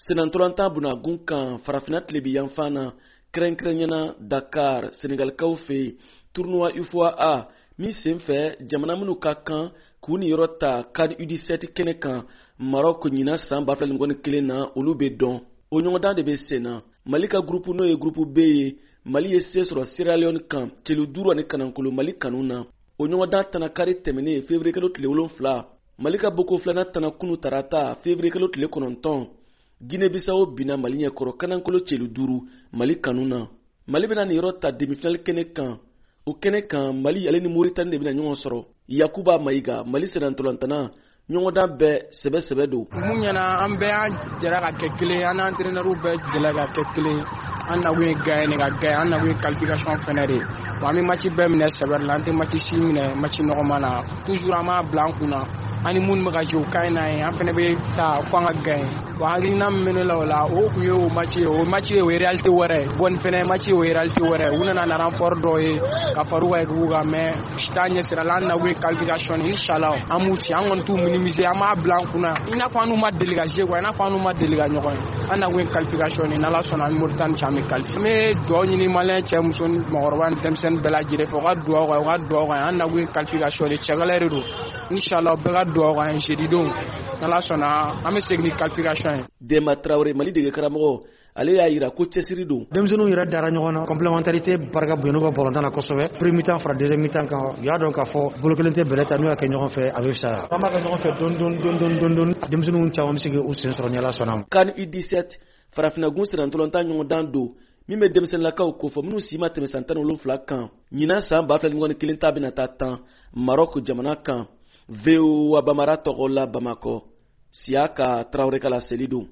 Senantolanta bunagun kan farafina tilebi yanfan na kɛrɛnkɛrɛnyana Dakar Senegalikaw fɛ tournoi UFOA min sen fɛ jamana minnu ka kan k'u niyɔrɔ ta CAN U17 kɛnɛ kan Maroc ɲina san 2021 na olu bɛ dɔn. O ɲɔgɔndan de bɛ sen na. Mali ka groupe n'o ye groupe B ye. Mali ye se sɔrɔ Sierra Leone kan celu 5 ani kanankolo Mali kanu na. O ɲɔgɔndan tana kari tɛmɛnen février kalo tile 7. Mali ka boko filanan tana kunu tarata février kalo tile 9. Guinée-Bissau bina Mali ɲɛkɔrɔ kanankolo celu 5 Mali kanu na. Mali bɛna niyɔrɔ ta demi-finale kɛnɛ kan. O kɛnɛ kan Mali ale ni Mauritanie de bɛna ɲɔgɔn sɔrɔ. Yakuba Mayiga Mali senantolantana ɲɔgɔndan bɛɛ sɛbɛ don. Mun ɲɛna an bɛɛ an jɛra ka kɛ kelen, an entraîneur bɛɛ jɛra ka kɛ kelen. An na kun ye gagner ka gagner, an na kun ye qualification fɛnɛ de. Wa an bɛ match bɛɛ minɛ sɛbɛri la, an tɛ match si minɛ match nɔgɔman na. Toujours an b'a bila an kunna. Ani mun bɛ ka jouer ka ɲi na ye, an fɛnɛ bɛ taa fo an ka gagner. Wa hakilina min bɛ ne la o la, o kun ye o match ye. O match ye o réalité wɛrɛ. Bon fɛnɛ match ye o réalité wɛrɛ. U nana na renfort dɔ ye ka far'u ka équipe kan mais taa ɲɛsira la an na kun ye qualification inchallah. An m'u ci, an kɔni t'u minimiser, an b'a bila an kunna. I n'a fɔ an n'u ma deli ka jouer quoi, i n'a fɔ an n'u ma deli ka ɲɔgɔn ye. An na kun ye qualification ni n'Ala sɔnna an ni Mauritanie cɛ an bɛ qualifier. N bɛ dugawu ɲini malien cɛ muso ni mɔgɔkɔrɔba ni denmisɛnnin bɛɛ lajɛlen fɛ u ka dugawu kɛ, u ka dugawu kɛ. An na kun ye qualification de cɛ galère don. Inchallah bɛɛ ka dugawu kɛ jeudi don. N'Ala sɔnna an bɛ segin ni qualification ye. Dema Traoré Mali dege karamɔgɔ ale y'a yira ko cɛsiri don. Denmisɛnninw yɛrɛ dara ɲɔgɔn na complémentarité barika bonyana ka bɔlɔntan na kosɛbɛ. Premier mi-temps fara deuxième mi-temps kan u y'a dɔn k'a fɔ bolo kelen tɛ bɛlɛ ta n'u y'a kɛ ɲɔgɔn fɛ a bɛ fisaya. An b'a kɛ ɲɔgɔn fɛ dɔɔni denmisɛnninw caman bɛ se k'u sen sɔrɔ ni Ala sɔnna ma. CAN U17 farafinagun senantolanta ɲɔgɔndan don min bɛ denmisɛnninlakaw ko fɔ minnu si ma tɛmɛ san 17 kan. Ɲinan san 2021 ta bɛna taa 10 Maroc jamana kan. VOA Bamara tɔgɔ la Bamakɔ. Siaka Traoré kala seli don.